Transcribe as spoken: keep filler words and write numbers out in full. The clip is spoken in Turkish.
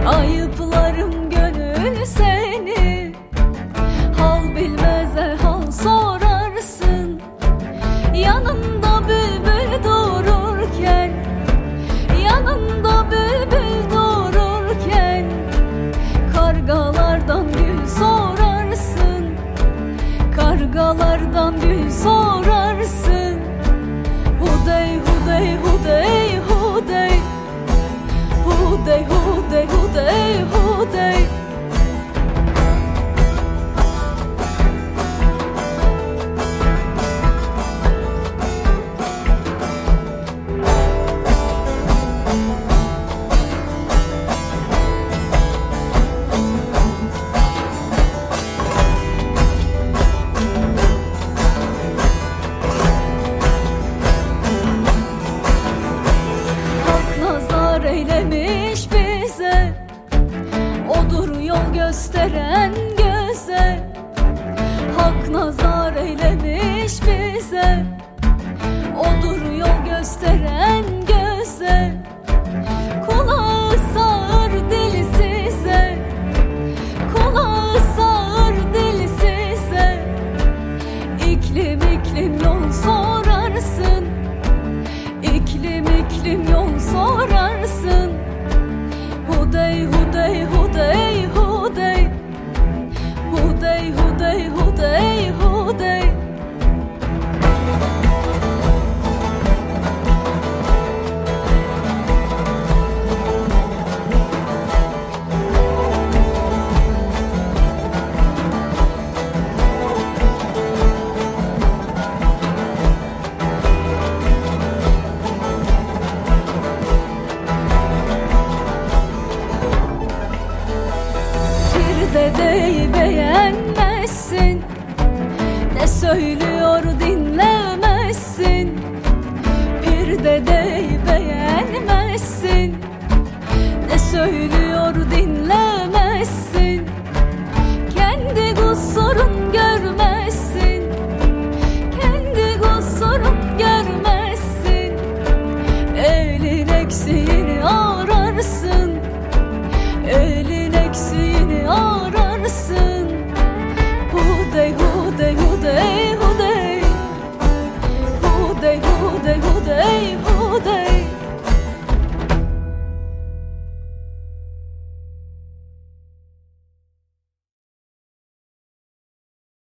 Ayıplarım gönül seni, hal bilmeze hal sorarsın. Yanında bülbül dururken, yanında bülbül dururken, kargalardan gül sorarsın, kargalardan gül sorarsın. Hudey hudey hudey hudey, hudey hudey hudey hudey. Eylemiş bize, odur yol gösteren göze. Hak nazar eylemiş bize, odur yol gösteren göze. Kulağı sağır dili size, kulağı sağır dili size. İklim iklim yol sorarsın, İklim iklim yol sorarsın. Hudey hudey hudey hudey, hudey hudey hudey hudey. Dedeyi beğenmezsin, ne söylüyor dinlemezsin. Pir dedeyi beğenmezsin, ne söylüyor dinlemezsin. Kendi kusurun görmezsin, kendi kusurun görmezsin. Elin eksiğini ararsın, elin eksiğini ararsın. Hudey hudey hudey hudey, hudey hudey hudey hudey.